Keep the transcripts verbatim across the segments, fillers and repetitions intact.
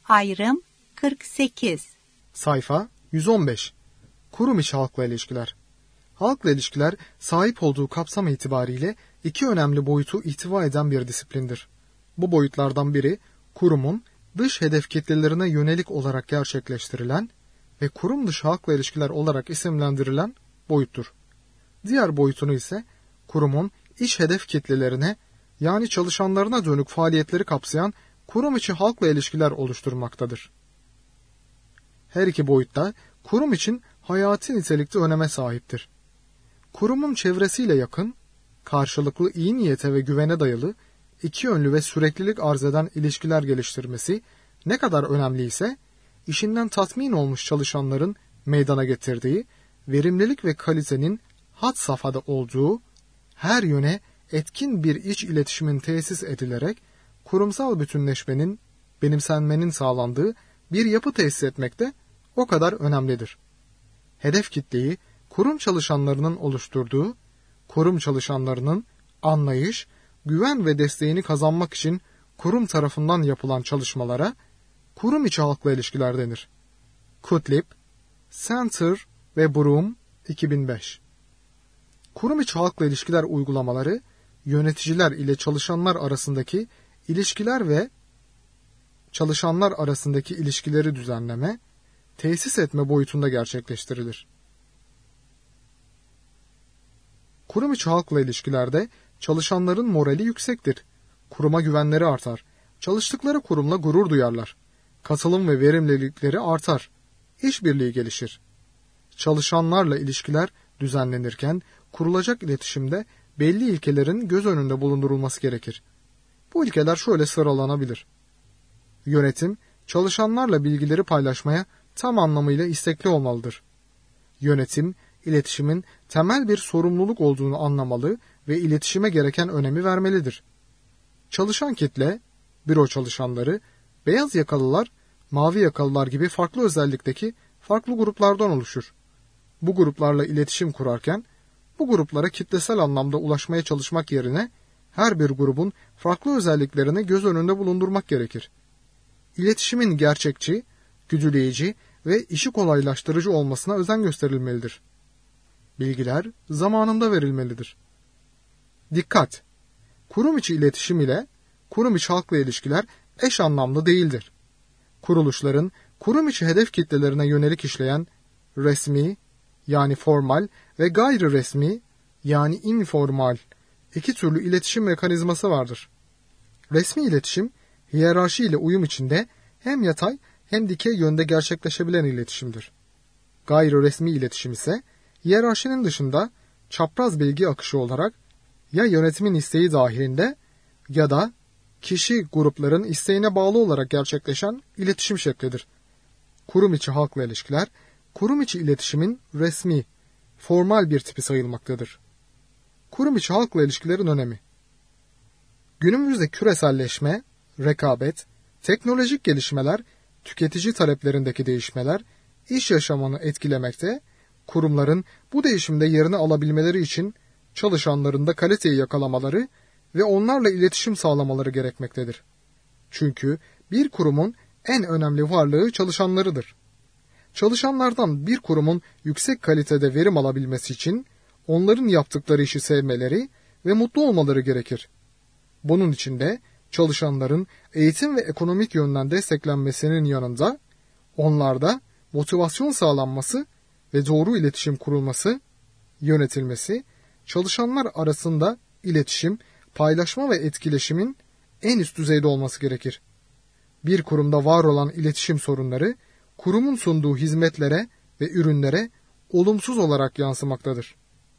Ayrım kırk sekiz. Sayfa yüz on beş. Kurum içi halkla ilişkiler. Halkla ilişkiler sahip olduğu kapsam itibariyle iki önemli boyutu ihtiva eden bir disiplindir. Bu boyutlardan biri kurumun dış hedef kitlelerine yönelik olarak gerçekleştirilen ve kurum dışı halkla ilişkiler olarak isimlendirilen boyuttur. Diğer boyutunu ise kurumun iç hedef kitlelerine yani çalışanlarına dönük faaliyetleri kapsayan kurum içi halkla ilişkiler oluşturmaktadır. Her iki boyutta kurum için hayati nitelikte öneme sahiptir. Kurumun çevresiyle yakın, karşılıklı iyi niyete ve güvene dayalı, iki yönlü ve süreklilik arz eden ilişkiler geliştirmesi ne kadar önemli ise, işinden tatmin olmuş çalışanların meydana getirdiği, verimlilik ve kalitenin had safhada olduğu, her yöne etkin bir iç iletişimin tesis edilerek, kurumsal bütünleşmenin, benimsenmenin sağlandığı bir yapı tesis etmekte o kadar önemlidir. Hedef kitleyi kurum çalışanlarının oluşturduğu, kurum çalışanlarının anlayış, güven ve desteğini kazanmak için kurum tarafından yapılan çalışmalara kurum içi halkla ilişkiler denir. Kutlip, Center ve Broom iki bin beş. Kurum içi halkla ilişkiler uygulamaları, yöneticiler ile çalışanlar arasındaki ilişkiler ve çalışanlar arasındaki ilişkileri düzenleme, tesis etme boyutunda gerçekleştirilir. Kurum içi halkla ilişkilerde çalışanların morali yüksektir. Kuruma güvenleri artar. Çalıştıkları kurumla gurur duyarlar. Katılım ve verimlilikleri artar. İşbirliği gelişir. Çalışanlarla ilişkiler düzenlenirken kurulacak iletişimde belli ilkelerin göz önünde bulundurulması gerekir. Bu ilkeler şöyle sıralanabilir. Yönetim, çalışanlarla bilgileri paylaşmaya tam anlamıyla istekli olmalıdır. Yönetim, iletişimin temel bir sorumluluk olduğunu anlamalı ve iletişime gereken önemi vermelidir. Çalışan kitle, büro çalışanları, beyaz yakalılar, mavi yakalılar gibi farklı özellikteki farklı gruplardan oluşur. Bu gruplarla iletişim kurarken, bu gruplara kitlesel anlamda ulaşmaya çalışmak yerine her bir grubun farklı özelliklerini göz önünde bulundurmak gerekir. İletişimin gerçekçi, güdüleyici ve işi kolaylaştırıcı olmasına özen gösterilmelidir. Bilgiler zamanında verilmelidir. Dikkat! Kurum içi iletişim ile kurum içi halkla ilişkiler eş anlamlı değildir. Kuruluşların kurum içi hedef kitlelerine yönelik işleyen resmi yani formal ve gayri resmi yani informal iki türlü iletişim mekanizması vardır. Resmi iletişim hiyerarşi ile uyum içinde hem yatay hem dikey yönde gerçekleşebilen iletişimdir. Gayri resmi iletişim ise hiyerarşinin dışında çapraz bilgi akışı olarak ya yönetimin isteği dahilinde ya da kişi grupların isteğine bağlı olarak gerçekleşen iletişim şeklidir. Kurum içi halkla ilişkiler, kurum içi iletişimin resmi, formal bir tipi sayılmaktadır. Kurum içi halkla ilişkilerin önemi. Günümüzde küreselleşme, rekabet, teknolojik gelişmeler, tüketici taleplerindeki değişmeler, iş yaşamını etkilemekte, kurumların bu değişimde yerini alabilmeleri için çalışanların da kaliteyi yakalamaları ve onlarla iletişim sağlamaları gerekmektedir. Çünkü bir kurumun en önemli varlığı çalışanlarıdır. Çalışanlardan bir kurumun yüksek kalitede verim alabilmesi için onların yaptıkları işi sevmeleri ve mutlu olmaları gerekir. Bunun için de çalışanların eğitim ve ekonomik yönden desteklenmesinin yanında onlarda motivasyon sağlanması ve doğru iletişim kurulması, yönetilmesi, çalışanlar arasında iletişim, paylaşma ve etkileşimin en üst düzeyde olması gerekir. Bir kurumda var olan iletişim sorunları, kurumun sunduğu hizmetlere ve ürünlere olumsuz olarak yansımaktadır.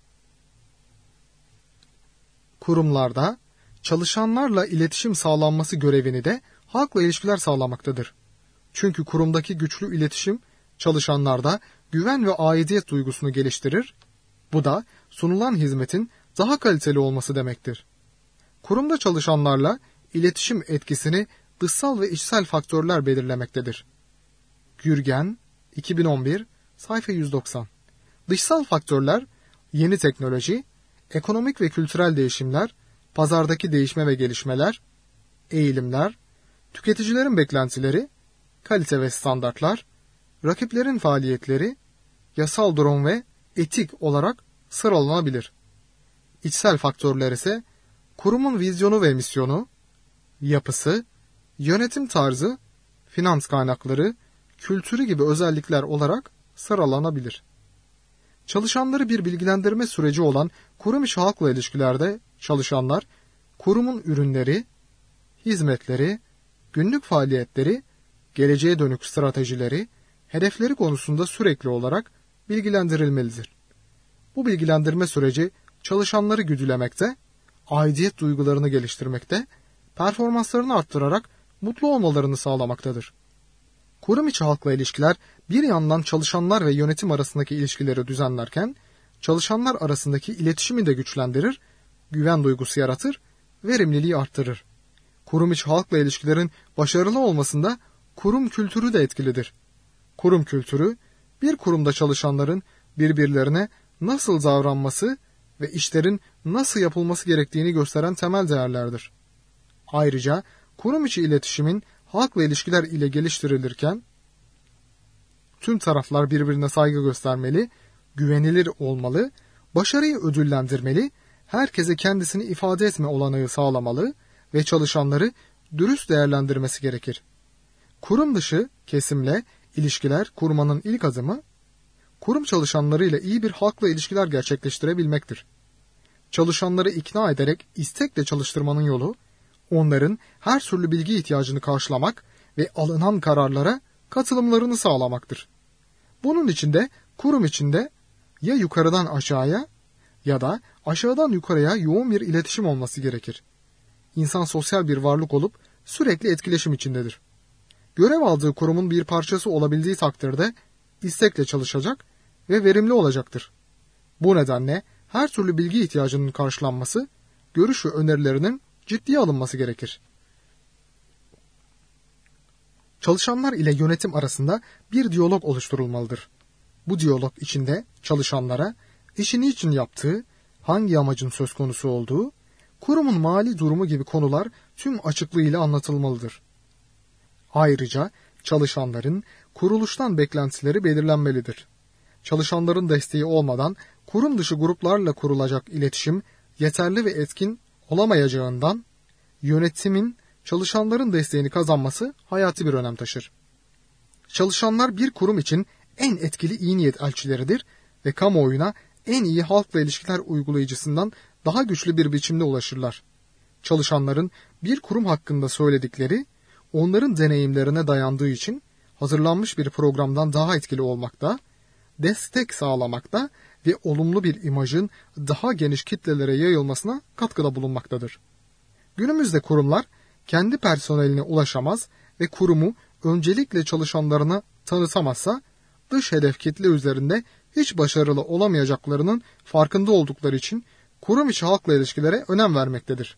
Kurumlarda çalışanlarla iletişim sağlanması görevini de halkla ilişkiler sağlamaktadır. Çünkü kurumdaki güçlü iletişim çalışanlarda güven ve aidiyet duygusunu geliştirir. Bu da sunulan hizmetin daha kaliteli olması demektir. Kurumda çalışanlarla iletişim etkisini dışsal ve içsel faktörler belirlemektedir. Gürgen, iki bin on bir, sayfa yüz doksan. Dışsal faktörler, yeni teknoloji, ekonomik ve kültürel değişimler, pazardaki değişme ve gelişmeler, eğilimler, tüketicilerin beklentileri, kalite ve standartlar, rakiplerin faaliyetleri, yasal durum ve etik olarak sıralanabilir. İçsel faktörler ise kurumun vizyonu ve misyonu, yapısı, yönetim tarzı, finans kaynakları, kültürü gibi özellikler olarak sıralanabilir. Çalışanları bir bilgilendirme süreci olan kurum içi halkla ilişkilerde çalışanlar, kurumun ürünleri, hizmetleri, günlük faaliyetleri, geleceğe dönük stratejileri, hedefleri konusunda sürekli olarak bilgilendirilmelidir. Bu bilgilendirme süreci çalışanları güdülemekte, aidiyet duygularını geliştirmekte, performanslarını arttırarak mutlu olmalarını sağlamaktadır. Kurum içi halkla ilişkiler bir yandan çalışanlar ve yönetim arasındaki ilişkileri düzenlerken, çalışanlar arasındaki iletişimi de güçlendirir, güven duygusu yaratır, verimliliği arttırır. Kurum içi halkla ilişkilerin başarılı olmasında kurum kültürü de etkilidir. Kurum kültürü, bir kurumda çalışanların birbirlerine nasıl davranması ve işlerin nasıl yapılması gerektiğini gösteren temel değerlerdir. Ayrıca kurum içi iletişimin halkla ilişkiler ile geliştirilirken, tüm taraflar birbirine saygı göstermeli, güvenilir olmalı, başarıyı ödüllendirmeli, herkese kendisini ifade etme olanağı sağlamalı ve çalışanları dürüst değerlendirmesi gerekir. Kurum dışı kesimle ilişkiler kurmanın ilk adımı, kurum çalışanlarıyla iyi bir halkla ilişkiler gerçekleştirebilmektir. Çalışanları ikna ederek istekle çalıştırmanın yolu, onların her türlü bilgi ihtiyacını karşılamak ve alınan kararlara katılımlarını sağlamaktır. Bunun için de kurum içinde ya yukarıdan aşağıya ya da aşağıdan yukarıya yoğun bir iletişim olması gerekir. İnsan sosyal bir varlık olup sürekli etkileşim içindedir. Görev aldığı kurumun bir parçası olabildiği takdirde istekle çalışacak ve verimli olacaktır. Bu nedenle her türlü bilgi ihtiyacının karşılanması, görüş ve önerilerinin ciddiye alınması gerekir. Çalışanlar ile yönetim arasında bir diyalog oluşturulmalıdır. Bu diyalog içinde çalışanlara işini için yaptığı, hangi amacın söz konusu olduğu, kurumun mali durumu gibi konular tüm açıklığıyla anlatılmalıdır. Ayrıca çalışanların kuruluştan beklentileri belirlenmelidir. Çalışanların desteği olmadan kurum dışı gruplarla kurulacak iletişim yeterli ve etkin olamayacağından yönetimin çalışanların desteğini kazanması hayati bir önem taşır. Çalışanlar bir kurum için en etkili iyi niyet elçileridir ve kamuoyuna en iyi halkla ilişkiler uygulayıcısından daha güçlü bir biçimde ulaşırlar. Çalışanların bir kurum hakkında söyledikleri, onların deneyimlerine dayandığı için hazırlanmış bir programdan daha etkili olmakta, destek sağlamakta ve olumlu bir imajın daha geniş kitlelere yayılmasına katkıda bulunmaktadır. Günümüzde kurumlar kendi personeline ulaşamaz ve kurumu öncelikle çalışanlarına tanıtamazsa, dış hedef kitle üzerinde hiç başarılı olamayacaklarının farkında oldukları için kurum içi halkla ilişkilere önem vermektedir.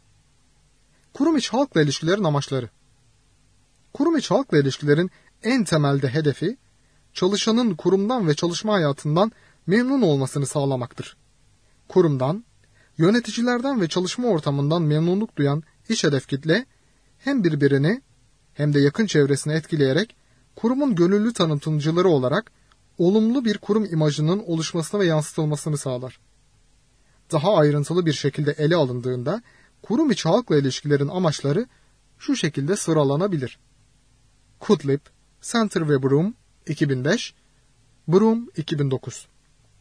Kurum içi halkla ilişkilerin amaçları. Kurum içi halkla ilişkilerin en temelde hedefi, çalışanın kurumdan ve çalışma hayatından memnun olmasını sağlamaktır. Kurumdan, yöneticilerden ve çalışma ortamından memnunluk duyan iş hedef kitle, hem birbirini hem de yakın çevresini etkileyerek kurumun gönüllü tanıtımcıları olarak olumlu bir kurum imajının oluşmasını ve yansıtılmasını sağlar. Daha ayrıntılı bir şekilde ele alındığında kurum içi halkla ilişkilerin amaçları şu şekilde sıralanabilir. Kudlip, Center ve Broom iki bin beş, Broom iki bin dokuz.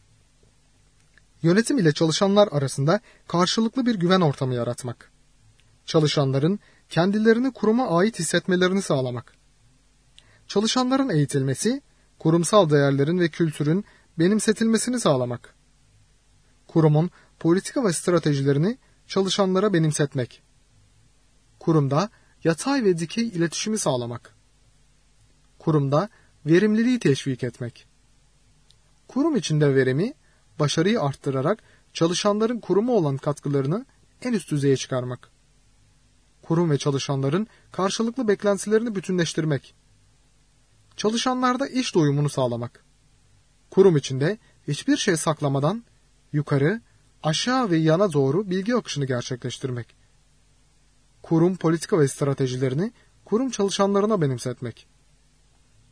Yönetim ile çalışanlar arasında karşılıklı bir güven ortamı yaratmak. Çalışanların kendilerini kuruma ait hissetmelerini sağlamak. Çalışanların eğitilmesi, kurumsal değerlerin ve kültürün benimsetilmesini sağlamak. Kurumun politika ve stratejilerini çalışanlara benimsetmek. Kurumda yatay ve dikey iletişimi sağlamak. Kurumda verimliliği teşvik etmek. Kurum içinde verimi, başarıyı arttırarak çalışanların kuruma olan katkılarını en üst düzeye çıkarmak. Kurum ve çalışanların karşılıklı beklentilerini bütünleştirmek. Çalışanlarda iş doyumunu sağlamak. Kurum içinde hiçbir şey saklamadan yukarı, aşağı ve yana doğru bilgi akışını gerçekleştirmek. Kurum politika ve stratejilerini kurum çalışanlarına benimsetmek.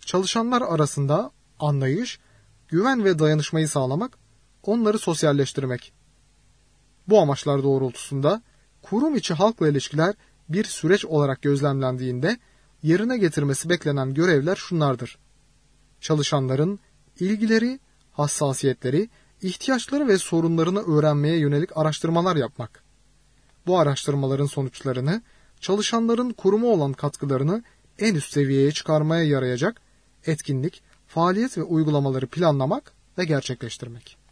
çalışanlar arasında anlayış, güven ve dayanışmayı sağlamak, onları sosyalleştirmek. Bu amaçlar doğrultusunda kurum içi halkla ilişkiler bir süreç olarak gözlemlendiğinde yerine getirmesi beklenen görevler şunlardır. Çalışanların ilgileri, hassasiyetleri, ihtiyaçları ve sorunlarını öğrenmeye yönelik araştırmalar yapmak. Bu araştırmaların sonuçlarını, çalışanların kuruma olan katkılarını en üst seviyeye çıkarmaya yarayacak etkinlik, faaliyet ve uygulamaları planlamak ve gerçekleştirmek.